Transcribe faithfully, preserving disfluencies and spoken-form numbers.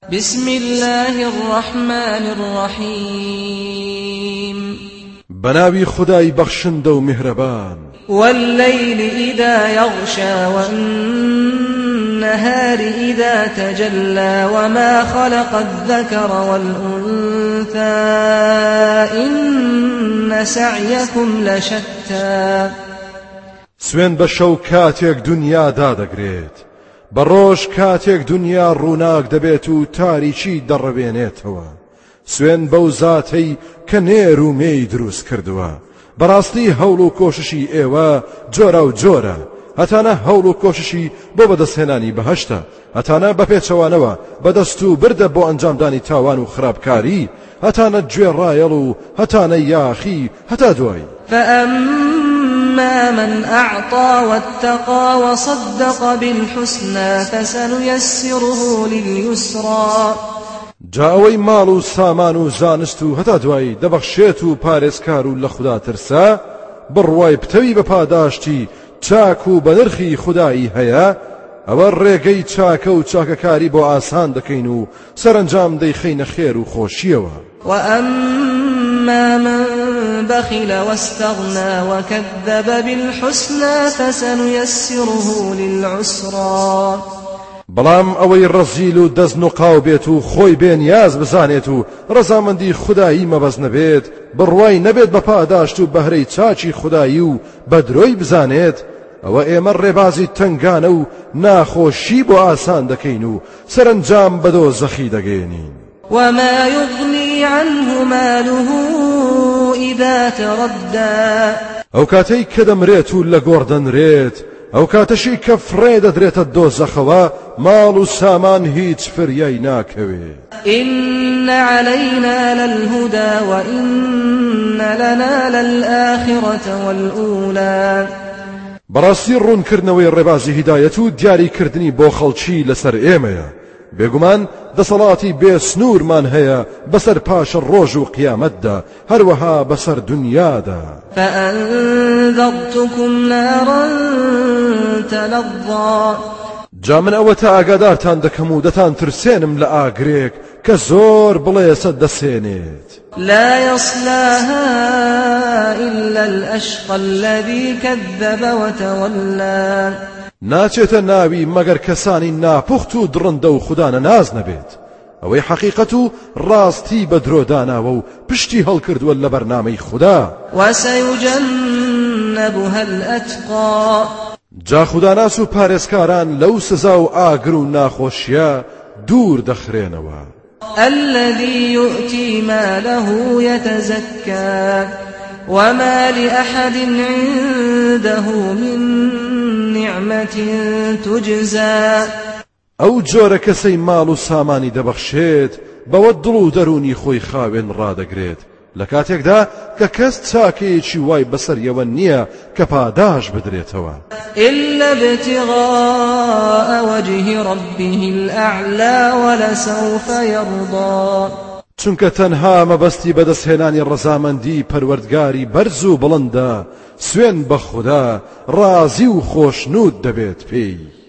بسم الله الرحمن الرحيم بناوي خداي بخشند و مهربان والليل إذا يغشى والنهار إذا تجلى وما خلق الذكر والأنثى إن سعيكم لشتى سوين بشو كاتيك دنيا دادگريت بروش كاتيك دنيا روناك دبيتو تاريشي دربينيتوا سوين بوزاتي كنيرو مي دروس كردوا براستي هولو كوششي ايوا جورا و جورا هتانا هولو كوششي بو بدستهناني بهشتا هتانا بپیچوانوا بدستو برده بو انجام داني تاوان و خرابكاري هتانا جوير رايلو هتانا ياخي هتا دوي فأما من أعطى واتقى وصدق بالحسنى فسنيسره لليسرى جاوي مالو سامانو زانستو هتا دوای دبخشیتو پارێزکارو لە خدا ترسا بڕوای پتەوی بە پاداشتی چاک و بەنرخی خدایی هەیە ئەوە ڕێگەی چاکە و چاکەکاری بۆ ئاسان دەکەین و سەرنجام دەیخەینە خێر و خۆشیەوە. وأما من بخل واستغنى وكذب بالحسنى فسنيسره للعسرى بەڵام ئەوەی ڕەزیل و دەزن و قاو بێت و خۆی بێنیاز بزانێت و ڕەزامەندی خودایی مەبەز نەبێت بڕوای نەبێت بە پاداشت و بەهرەی چاچی خودایی و بەدرۆی بزانێت ئەوە ئێمە ڕێبازی تنگانە و ناخۆشی بۆ ئاسان دەکەین و سەرنجام بە دۆزەخی دەگەێنین. وما يغني عنه ماله إذا تردى ئەو کاتەی کە دەمرێت و لە گۆڕ دەنرێت ئەو کاتەشی کە فڕێ دەدرێتە دۆزەخەوە ماڵ و سامان هیچ فریای ناکەوێت. إن علينا للهدى وإن لنا للآخرة والأولى بەڕاستی ڕوونکردنەوەی ڕێبازی هیدایەت و دیاریکردنی بۆ خەڵکی لەسەر ئێمەیە بێگومان دەسەڵاتی بێ سنوورمان هەیە بەسەر پاشە ڕۆژ و قیامەتدا هەروەها بەسەر دنیادا. فأنذرتكم نارا تلظى جا من ئەوە تا ئاگادارتان دەکەم و دەتان ترسێنم لە ئاگرێک کە زۆر بڵێسە دەسێنێت. لا يصلاها إلا الأشقى الذي كذب وتولى ناچێتە ناوی مەگەر کەسانی ناپوخت و دڕندە و خودانە ناز نەبێت ئەوەی حەقیقەت و ڕاستی بە درۆداناوە و پشتی هەڵکردووە لە بەرنامەی خوددا. وسيجنبها الأتقى جا خوداناس و پارێزکاران لەو سزا و ئاگر و ناخۆشیە دوور دەخرێنەوە. الذي يؤتي ماله يتزكى وما لأحد عنده من نعمة تجزى ئەو جۆرە کەسەی ماڵ و سامانی دەبەخشێت بەوە دڵ و دەرونی خۆی خاوێن ڕادەگرێت لە کاتێکدا کە کەس چاکەیەکی وای بەسەریەوە نییە کە پاداش بدرێتەوە. إلا ابتغاء وجه ربه الأعلى ولسوف يرضى چونکە تەنها مەبەستی بەدەستهێنانی ڕەزامەندی پەروەردگاری بەرز و بڵندە سوێن بە خوددا ڕازی و خۆشنود دەبێت پێی.